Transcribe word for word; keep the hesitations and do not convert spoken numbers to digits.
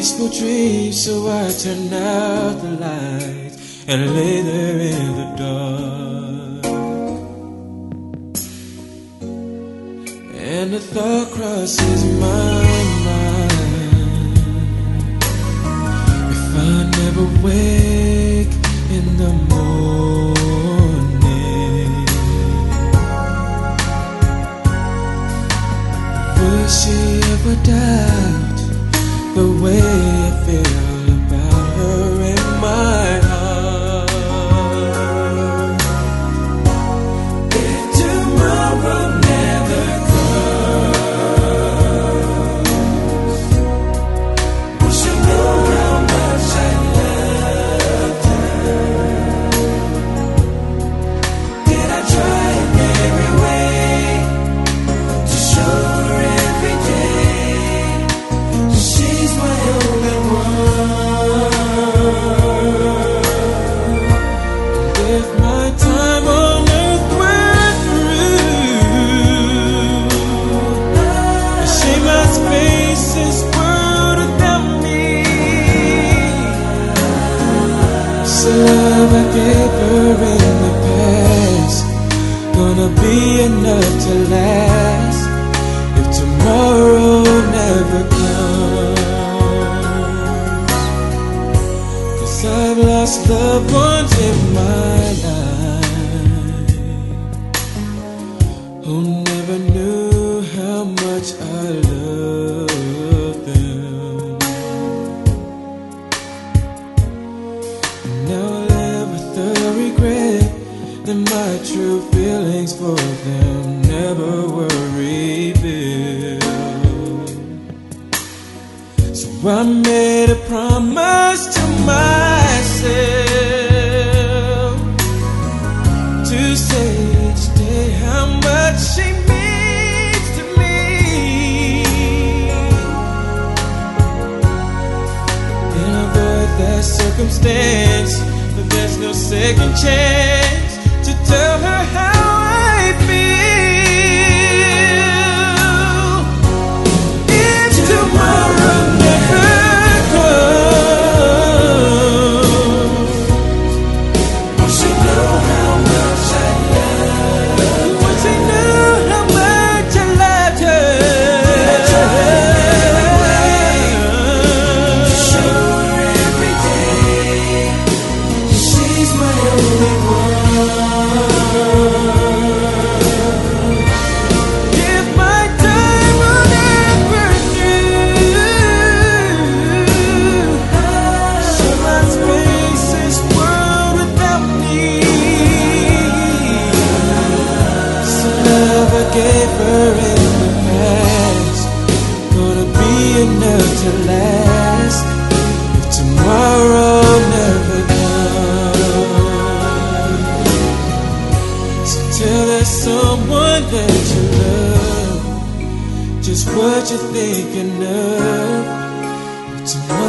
peaceful dream, so I turned out the lights and lay there in the dark. And the thought crosses my mind, if I never wake in the morning, will she ever doubt the way I feel about her in my heart? If tomorrow never comes, will she know how much I loved her? Did I try in every way to show her every day she's my only one? If my time on earth went through, the shame I face this world without me. So love I gave her in the past, gonna be enough to last if tomorrow never comes. 'Cause I've lost loved ones in my life who never knew how much I loved them. And now I live with the regret that my true feelings for them never were revealed. So I made a promise to myself to say each day how much she means to me. And avoid that circumstance, but there's no second chance to tell her how I feel. If tomorrow never comes, will she know how much I love her? Will she know how much I loved her? Did I try every way to show her every day she's my only one? If my time will never through, she must face this world without me. So love I gave her in the past, gonna be enough to last if tomorrow never comes. So tell that someone that you love just what you're thinking of. If tomorrow